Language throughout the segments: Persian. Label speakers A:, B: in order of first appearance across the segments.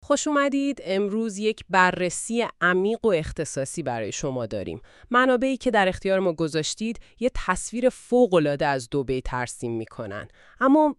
A: خوش اومدید. امروز یک بررسی عمیق و اختصاصی برای شما داریم. منابعی که در اختیار ما گذاشتید یه تصویر فوق‌العاده از دبی ترسیم میکنن. اما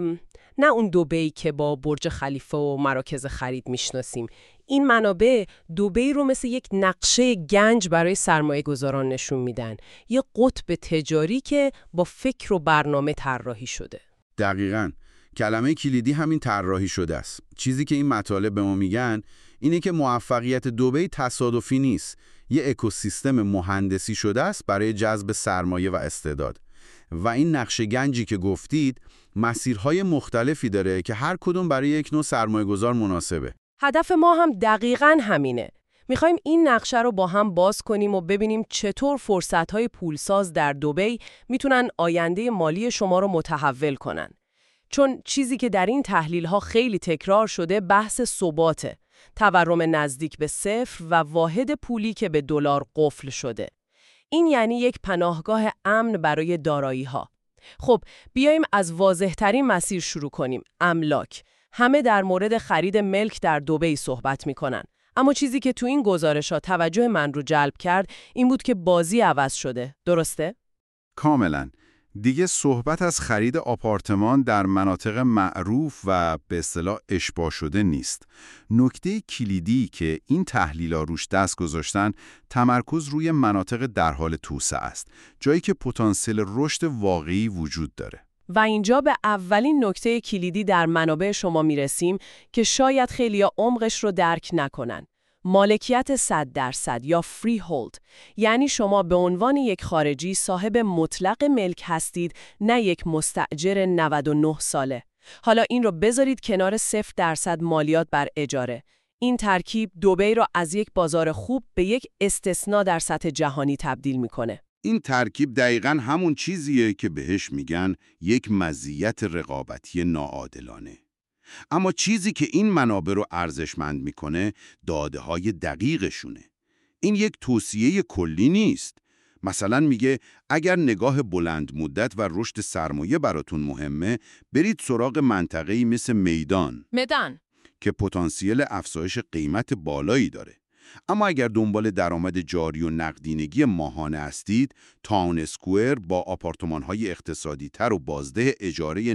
A: نه اون دبی که با برج خلیفه و مراکز خرید میشناسیم. این منابع دبی رو مثل یک نقشه گنج برای سرمایه گذاران نشون میدن. یه قطب تجاری که با فکر و برنامه طراحی شده.
B: دقیقاً. کلمه کلیدی همین طراحی شده است. چیزی که این مطالب به ما میگن اینه که موفقیت دبی تصادفی نیست. یه اکوسیستم مهندسی شده است برای جذب سرمایه و استعداد. و این نقشه گنجی که گفتید مسیرهای مختلفی داره که هر کدوم برای یک نوع سرمایه‌گذار مناسبه.
A: هدف ما هم دقیقاً همینه. میخوایم این نقشه رو با هم باز کنیم و ببینیم چطور فرصت‌های پولساز در دبی میتونن آینده مالی شما رو متحول کنن. چون چیزی که در این تحلیل‌ها خیلی تکرار شده بحث ثباته، تورم نزدیک به صفر و واحد پولی که به دلار قفل شده. این یعنی یک پناهگاه امن برای دارایی‌ها. خب بیایم از واضح‌ترین مسیر شروع کنیم، املاک. همه در مورد خرید ملک در دبی صحبت می‌کنن. اما چیزی که تو این گزارش‌ها توجه من رو جلب کرد این بود که بازی عوض شده. درسته؟
C: کاملاً. دیگه صحبت از خرید آپارتمان در مناطق معروف و به اصطلاح اشباع شده نیست. نکته کلیدی که این تحلیل‌ها روش دست گذاشتن تمرکز روی مناطق در حال توسعه است، جایی که پتانسیل رشد واقعی وجود داره.
A: و اینجا به اولین نکته کلیدی در منابع شما میرسیم که شاید خیلیا عمقش رو درک نکنن. مالکیت 100% یا فری هولد، یعنی شما به عنوان یک خارجی صاحب مطلق ملک هستید، نه یک مستأجر 99 ساله. حالا این رو بذارید کنار 0% مالیات بر اجاره. این ترکیب دبی رو از یک بازار خوب به یک استثناء در سطح جهانی تبدیل میکنه.
B: این ترکیب دقیقاً همون چیزیه که بهش میگن یک مزیت رقابتی ناعادلانه. اما چیزی که این منابع رو ارزشمند میکنه داده‌های دقیقشونه. این یک توصیه کلی نیست. مثلا میگه اگر نگاه بلند مدت و رشد سرمایه براتون مهمه، برید سراغ منطقه‌ای مثل میدان که پتانسیل افزایش قیمت بالایی داره. اما اگر دنبال درآمد جاری و نقدینگی ماهانه هستید، تاون اسکوئر با آپارتمان‌های اقتصادی‌تر و بازده اجاره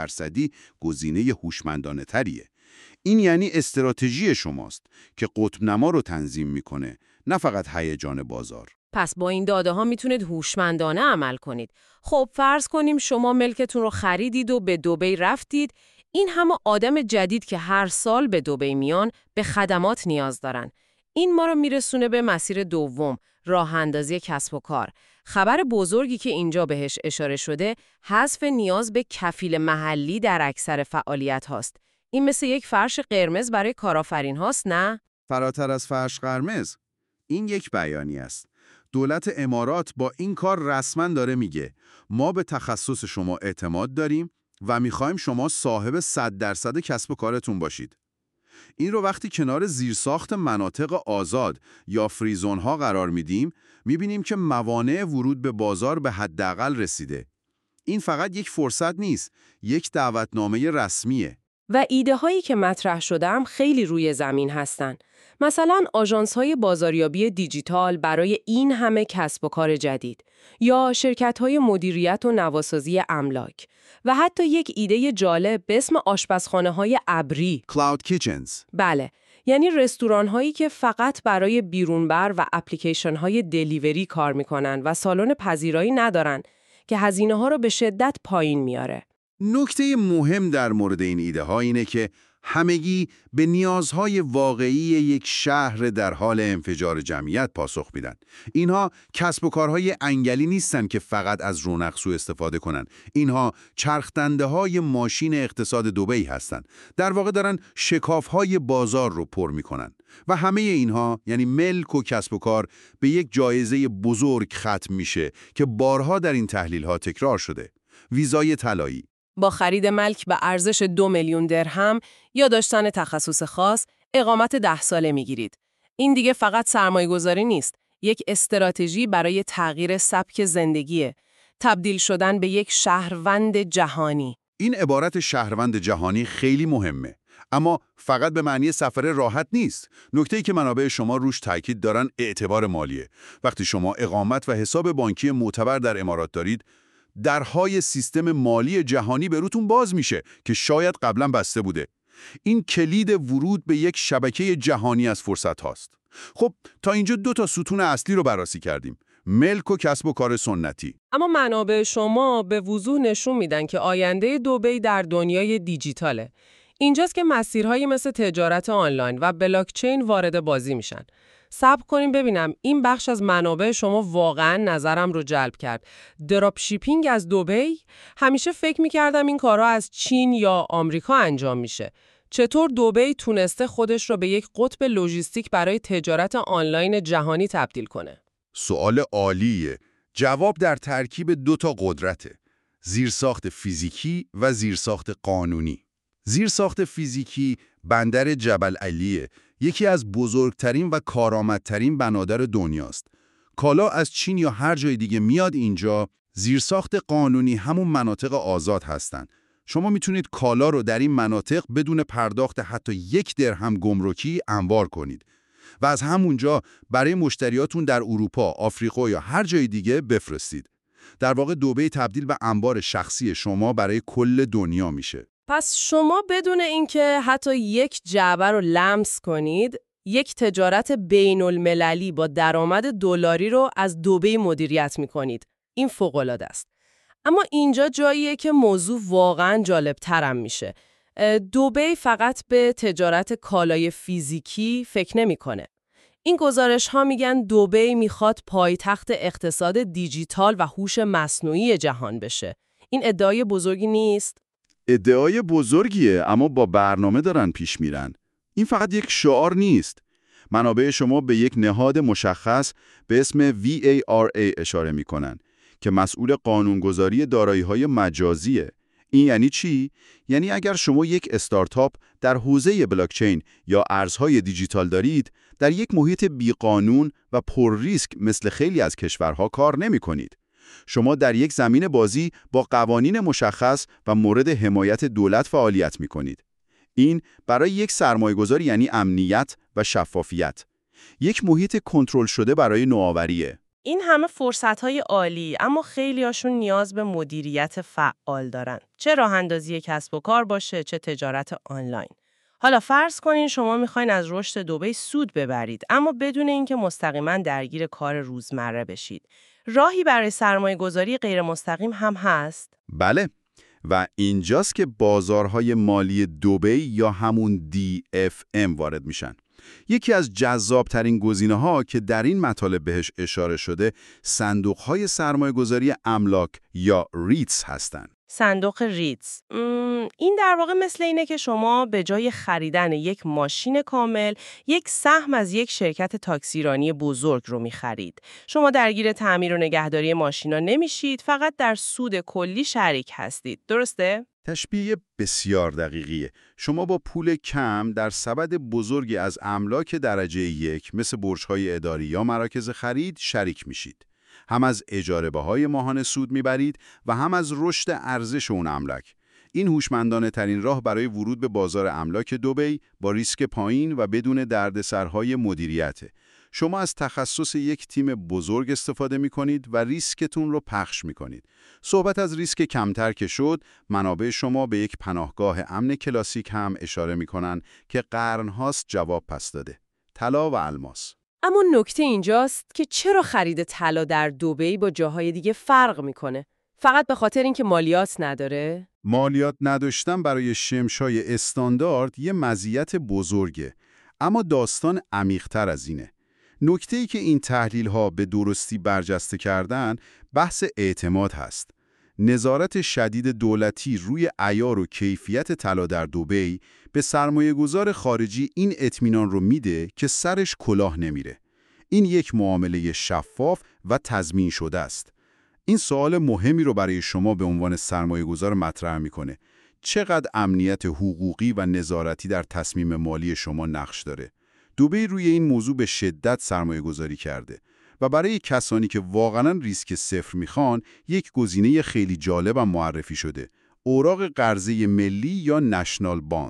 B: 9% گزینه هوشمندانه تریه. این یعنی استراتژی شماست که قطب نما رو تنظیم میکنه، نه فقط هیجان بازار.
A: پس با این داده ها میتونید هوشمندانه عمل کنید. خب فرض کنیم شما ملکتون رو خریدید و به دبی رفتید. این همه آدم جدید که هر سال به دبی میان به خدمات نیاز دارن. این ما رو میرسونه به مسیر دوم، راه اندازی کسب و کار. خبر بزرگی که اینجا بهش اشاره شده، حذف نیاز به کفیل محلی در اکثر فعالیت هاست. این مثل یک فرش قرمز برای کارآفرین هاست، نه؟
B: فراتر از فرش قرمز، این یک بیانیه است. دولت امارات با این کار رسما داره میگه ما به تخصص شما اعتماد داریم و میخوایم شما صاحب 100% کسب و کارتون باشید. این رو وقتی کنار زیرساخت مناطق آزاد یا فریزون ها قرار میدیم، میبینیم که موانع ورود به بازار به حداقل رسیده. این فقط یک فرصت نیست، یک دعوتنامه رسمیه.
A: و ایده هایی که مطرح شده هم خیلی روی زمین هستن. مثلا آژانس های بازاریابی دیجیتال برای این همه کسب و کار جدید، یا شرکت های مدیریت و نواسازی املاک، و حتی یک ایده جالب به اسم آشپزخانه های ابری،
B: Cloud Kitchens.
A: بله، یعنی رستوران هایی که فقط برای بیرونبر و اپلیکیشن های دلیوری کار میکنن و سالن پذیرایی ندارن که هزینه ها رو به شدت پایین میاره.
B: نکته مهم در مورد این ایده ها اینه که همگی به نیازهای واقعی یک شهر در حال انفجار جمعیت پاسخ میدن. اینها کسب و کارهای انگلی نیستن که فقط از رونق سوء استفاده کنن. اینها چرخدنده های ماشین اقتصاد دبی هستن. در واقع دارن شکافهای بازار رو پر میکنن. و همه اینها یعنی ملک و کسب و کار به یک جایزه بزرگ ختم میشه که بارها در این تحلیل ها تکرار شده. ویزای طلایی.
A: با خرید ملک به ارزش 2 میلیون درهم یا داشتن تخصص خاص، اقامت 10 ساله میگیرید. این دیگه فقط سرمایه‌گذاری نیست، یک استراتژی برای تغییر سبک زندگیه، تبدیل شدن به یک شهروند جهانی.
B: این عبارت شهروند جهانی خیلی مهمه. اما فقط به معنی سفر راحت نیست. نکته‌ای که منابع شما روش تاکید دارن اعتبار مالیه. وقتی شما اقامت و حساب بانکی معتبر در امارات دارید، درهای سیستم مالی جهانی به روتون باز میشه که شاید قبلا بسته بوده. این کلید ورود به یک شبکه جهانی از فرصت هاست. خب تا اینجا 2 تا ستون اصلی رو بررسی کردیم: ملک و کسب و کار سنتی.
A: اما منابع شما به وضوح نشون میدن که آینده دبی در دنیای دیجیتاله. اینجاست که مسیرهایی مثل تجارت آنلاین و بلاکچین وارد بازی میشن. صبر کنیم ببینم، این بخش از منابع شما واقعا نظرم رو جلب کرد. دراپ شیپینگ از دبی؟ همیشه فکر میکردم این کارها از چین یا آمریکا انجام میشه. چطور دبی تونسته خودش رو به یک قطب لوجستیک برای تجارت آنلاین جهانی تبدیل کنه؟
B: سوال عالیه. جواب در ترکیب 2 تا قدرته: زیرساخت فیزیکی و زیرساخت قانونی. زیرساخت فیزیکی بندر جبل علیه، یکی از بزرگترین و کارآمدترین بنادر دنیاست. کالا از چین یا هر جای دیگه میاد اینجا. زیرساخت قانونی همون مناطق آزاد هستن. شما میتونید کالا رو در این مناطق بدون پرداخت حتی 1 درهم گمرکی انبار کنید و از همونجا برای مشتریاتون در اروپا، آفریقا یا هر جای دیگه بفرستید. در واقع دبی تبدیل به انبار شخصی شما برای کل دنیا میشه.
A: پس شما بدون اینکه حتی یک جعبه رو لمس کنید، یک تجارت بین المللی با درآمد دلاری رو از دبی مدیریت میکنید. این فوق‌العاده است. اما اینجا جاییه که موضوع واقعاً جالب‌ترم میشه. دبی فقط به تجارت کالای فیزیکی فکر نمی‌کنه. این گزارش‌ها میگن دبی میخواد پایتخت اقتصاد دیجیتال و هوش مصنوعی جهان بشه. این ادعای بزرگی نیست؟
B: ادعای بزرگیه، اما با برنامه دارن پیش میرن. این فقط یک شعار نیست. منابع شما به یک نهاد مشخص به اسم VARA اشاره میکنن که مسئول قانونگذاری دارایی‌های مجازیه. این یعنی چی؟ یعنی اگر شما یک استارتاپ در حوزه بلاکچین یا ارزهای دیجیتال دارید، در یک محیط بیقانون و پر ریسک مثل خیلی از کشورها کار نمی کنید. شما در یک زمین بازی با قوانین مشخص و مورد حمایت دولت فعالیت می کنید. این برای یک سرمایه‌گذار یعنی امنیت و شفافیت. یک محیط کنترل شده برای نوآوریه.
A: این همه فرصت‌های عالی، اما خیلی‌هاشون نیاز به مدیریت فعال دارن. چه راه‌اندازی کسب و کار باشه، چه تجارت آنلاین. حالا فرض کنین شما میخواین از رشد دبی سود ببرید، اما بدون اینکه مستقیما درگیر کار روزمره بشید. راهی برای سرمایه‌گذاری غیر مستقیم هم هست؟
B: بله، و اینجاست که بازارهای مالی دبی یا همون DFM وارد میشن. یکی از جذابترین گزینه‌ها که در این مطالب بهش اشاره شده، صندوق‌های سرمایه‌گذاری املاک یا ریتس هستن.
A: صندوق ریتس. این در واقع مثل اینه که شما به جای خریدن یک ماشین کامل، یک سهم از یک شرکت تاکسیرانی بزرگ رو می‌خرید. شما درگیر تعمیر و نگهداری ماشینا نمیشید، فقط در سود کلی شریک هستید. درسته؟
B: تشبیه بسیار دقیقیه. شما با پول کم در سبد بزرگی از املاک درجه 1 مثل برج‌های اداری یا مراکز خرید شریک میشید. هم از اجاره‌های ماهانه سود میبرید و هم از رشد ارزش اون املاک. این هوشمندانه ترین راه برای ورود به بازار املاک دبی با ریسک پایین و بدون دردسرهای مدیریته. شما از تخصص یک تیم بزرگ استفاده می‌کنید و ریسکتون رو پخش می‌کنید. صحبت از ریسک کمتر که شد، منابع شما به یک پناهگاه امن کلاسیک هم اشاره می‌کنن که قرن‌هاست جواب پس داده: طلا و الماس.
A: اما نکته اینجاست که چرا خرید طلا در دبی با جاهای دیگه فرق می‌کنه؟ فقط به خاطر اینکه مالیات نداره؟
B: مالیات نداشتن برای شمشای استاندارد یه مزیت بزرگه، اما داستان عمیق‌تر از اینه. نکته‌ای که این تحلیل‌ها به درستی برجسته کردن، بحث اعتماد هست. نظارت شدید دولتی روی عیار و کیفیت طلا در دبی به سرمایه‌گذار خارجی این اطمینان رو میده که سرش کلاه نمیره. این یک معامله شفاف و تضمین شده است. این سوال مهمی رو برای شما به عنوان سرمایه‌گذار مطرح میکنه: چقدر امنیت حقوقی و نظارتی در تصمیم مالی شما نقش داره؟ دبی روی این موضوع به شدت سرمایه‌گذاری کرده و برای کسانی که واقعاً ریسک صفر میخوان، یک گزینه خیلی جالب هم معرفی شده: اوراق قرضه ملی یا نشنال بانز.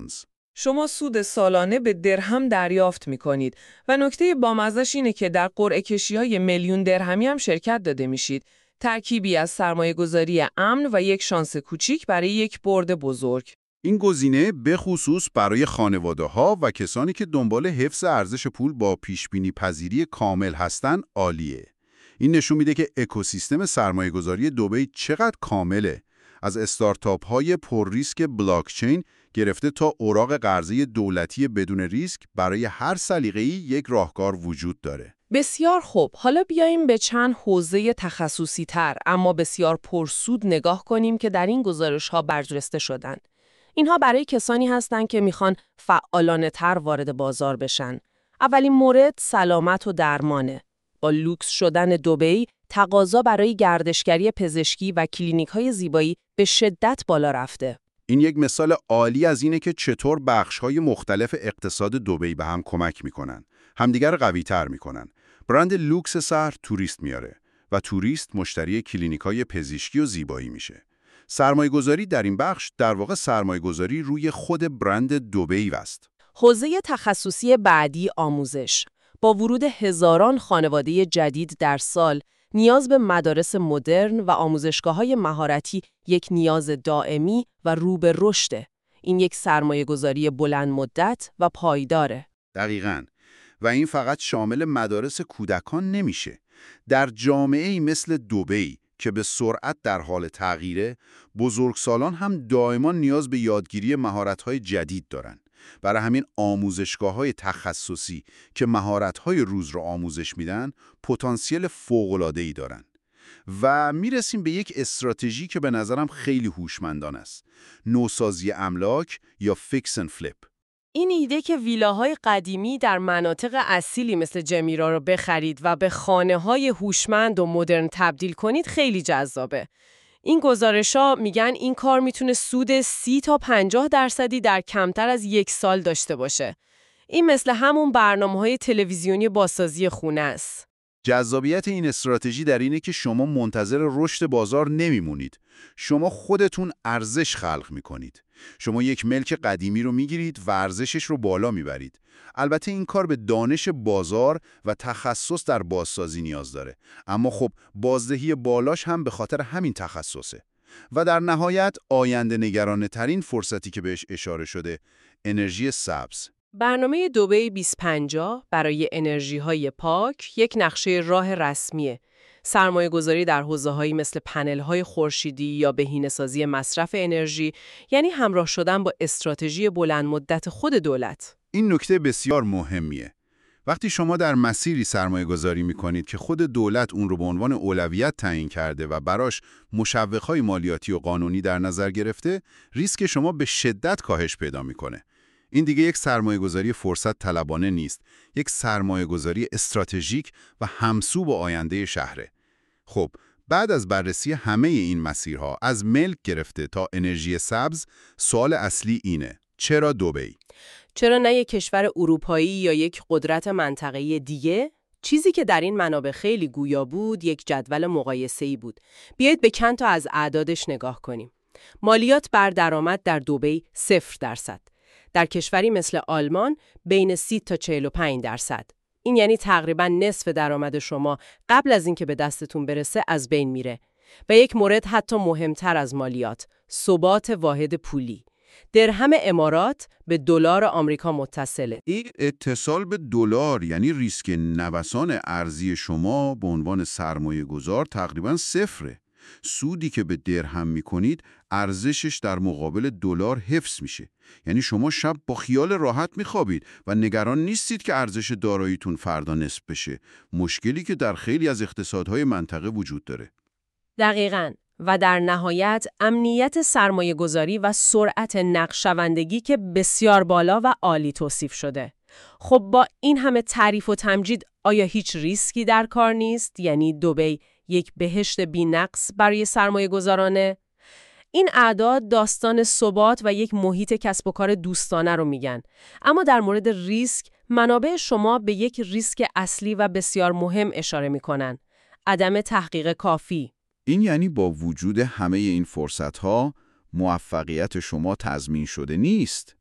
D: شما سود سالانه به درهم دریافت می‌کنید و نکته بامزه‌ش اینه که در قرعه کشی‌های میلیون درهمی هم شرکت داده میشید. ترکیبی از سرمایه‌گذاری امن و یک شانس کوچیک برای یک برد بزرگ.
C: این گزینه به خصوص برای خانواده‌ها و کسانی که دنبال حفظ ارزش پول با پیش‌بینی پذیری کامل هستن عالیه. این نشون میده که اکوسیستم سرمایه‌گذاری دبی چقدر کامله. از استارتاپ‌های پر ریسک بلاکچین گرفته تا اوراق قرضه دولتی بدون ریسک، برای هر سلیقه‌ای یک راهکار وجود داره.
A: بسیار خوب، حالا بیاییم به چند حوزه تخصصی تر اما بسیار پرسود نگاه کنیم که در این گزارش‌ها برجسته شدن. اینها برای کسانی هستند که میخوان فعالانه تر وارد بازار بشن. اولین مورد سلامت و درمانه. با لوکس شدن دبی، تقاضا برای گردشگری پزشکی و کلینیک‌های زیبایی به شدت بالا رفته.
C: این یک مثال عالی از اینه که چطور بخش‌های مختلف اقتصاد دبی به هم کمک میکنن، همدیگر قوی‌تر میکنن. برند لوکس شهر توریست میاره و توریست مشتری کلینیک‌های پزشکی و زیبایی میشه. سرمایه‌گذاری در این بخش در واقع سرمایه‌گذاری روی خود برند دبی است.
A: حوزه تخصصی بعدی آموزش. با ورود هزاران خانواده جدید در سال، نیاز به مدارس مدرن و آموزشگاه‌های مهارتی یک نیاز دائمی و رو به رشده. این یک سرمایه‌گذاری بلند مدت و پایداره.
C: دقیقاً. و این فقط شامل مدارس کودکان نمیشه. در جامعه‌ای مثل دبی که به سرعت در حال تغییره، بزرگسالان هم دائما نیاز به یادگیری مهارت‌های جدید دارن. برای همین آموزشگاه‌های تخصصی که مهارت‌های روز رو آموزش میدن، پتانسیل فوق‌العاده‌ای دارن. و میرسیم به یک استراتژی که به نظرم خیلی هوشمندانه است. نوسازی املاک یا فیکس اند فلیپ.
A: این ایده که ویلاهای قدیمی در مناطق اصیلی مثل جمیرا رو بخرید و به خانه‌های هوشمند و مدرن تبدیل کنید خیلی جذابه. این گزارش‌ها میگن این کار میتونه سود 30 تا 50% در کمتر از 1 سال داشته باشه. این مثل همون برنامه‌های تلویزیونی بازسازی خونه است.
C: جذابیت این استراتژی در اینه که شما منتظر رشد بازار نمیمونید. شما خودتون ارزش خلق میکنید. شما یک ملک قدیمی رو میگیرید و ارزشش رو بالا میبرید. البته این کار به دانش بازار و تخصص در بازسازی نیاز داره. اما خب بازدهی بالاش هم به خاطر همین تخصصه. و در نهایت آینده نگرانه ترین فرصتی که بهش اشاره شده، انرژی سبز.
A: برنامه دبی 2050 برای انرژی‌های پاک یک نقشه راه رسمیه. سرمایه‌گذاری در حوزه‌هایی مثل پنل‌های خورشیدی یا بهینه‌سازی مصرف انرژی، یعنی همراه شدن با استراتژی بلند مدت خود دولت.
C: این نکته بسیار مهمیه. وقتی شما در مسیری سرمایه‌گذاری می‌کنید که خود دولت اون رو به عنوان اولویت تعیین کرده و براش مشوق‌های مالیاتی و قانونی در نظر گرفته، ریسک شما به شدت کاهش پیدا می‌کنه. این دیگه یک سرمایه‌گذاری فرصت طلبانه نیست، یک سرمایه‌گذاری استراتژیک و همسو با آینده شهره. خب، بعد از بررسی همه این مسیرها، از ملک گرفته تا انرژی سبز، سوال اصلی اینه: چرا دبی؟
A: چرا نه یک کشور اروپایی یا یک قدرت منطقه‌ای دیگه؟ چیزی که در این منابع خیلی گویا بود، یک جدول مقایسه‌ای بود. بیایید به چند تا از اعدادش نگاه کنیم. مالیات بر درآمد در دبی 0%. در کشوری مثل آلمان بین 30 تا 45%. این یعنی تقریباً نصف درآمد شما قبل از اینکه به دستتون برسه از بین میره. و یک مورد حتی مهمتر از مالیات، ثبات واحد پولی. درهم امارات به دلار آمریکا متصله.
C: این اتصال به دلار یعنی ریسک نوسان ارزی شما به عنوان سرمایه‌گذار تقریباً صفره. سودی که به درهم میکنید ارزشش در مقابل دلار حفظ میشه. یعنی شما شب با خیال راحت میخوابید و نگران نیستید که ارزش داراییتون فردا نصف بشه. مشکلی که در خیلی از اقتصادهای منطقه وجود داره.
A: دقیقاً. و در نهایت امنیت سرمایه‌گذاری و سرعت نقشه‌بندی که بسیار بالا و عالی توصیف شده. خب با این همه تعریف و تمجید آیا هیچ ریسکی در کار نیست؟ یعنی دبی یک بهشت بی‌نقص برای سرمایه‌گذارانه؟ این اعداد داستان ثبات و یک محیط کسب و کار دوستانه رو میگن. اما در مورد ریسک، منابع شما به یک ریسک اصلی و بسیار مهم اشاره میکنن: عدم تحقیق کافی.
C: این یعنی با وجود همه این فرصت‌ها، موفقیت شما تضمین شده نیست.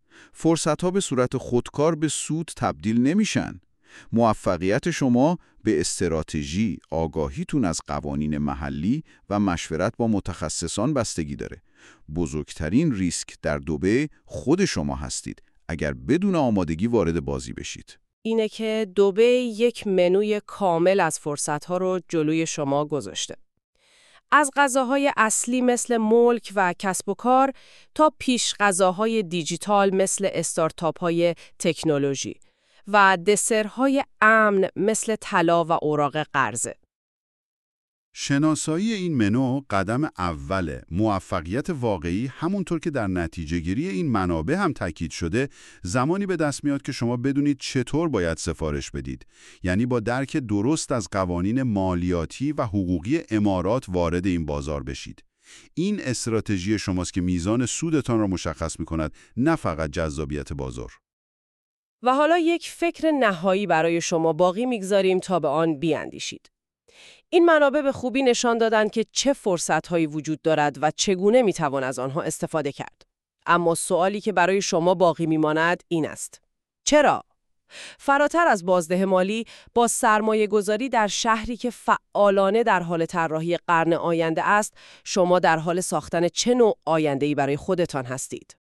C: فرصت‌ها به صورت خودکار به سود تبدیل نمیشن. موفقیت شما به استراتژی، آگاهیتون از قوانین محلی و مشورت با متخصصان بستگی داره. بزرگترین ریسک در دبی خود شما هستید اگر بدون آمادگی وارد بازی بشید.
A: اینه که دبی یک منوی کامل از فرصت‌ها رو جلوی شما گذاشته. از غذاهای اصلی مثل ملک و کسب و کار تا پیش غذاهای دیجیتال مثل استارتاپ‌های تکنولوژی و دسرهای امن مثل طلا و اوراق قرضه.
B: شناسایی این منو قدم اوله. موفقیت واقعی همونطور که در نتیجه گیری این منابع هم تاکید شده زمانی به دست میاد که شما بدونید چطور باید سفارش بدید. یعنی با درک درست از قوانین مالیاتی و حقوقی امارات وارد این بازار بشید. این استراتژی شماست که میزان سودتان را مشخص میکند، نه فقط جذابیت بازار.
A: و حالا یک فکر نهایی برای شما باقی میگذاریم تا به آن بیاندیشید. این منابع به خوبی نشان دادن که چه فرصت‌هایی وجود دارد و چگونه میتوان از آنها استفاده کرد. اما سوالی که برای شما باقی میماند این است: چرا؟ فراتر از بازده مالی، با سرمایه گذاری در شهری که فعالانه در حال طراحی قرن آینده است، شما در حال ساختن چه نوع آینده‌ای برای خودتان هستید؟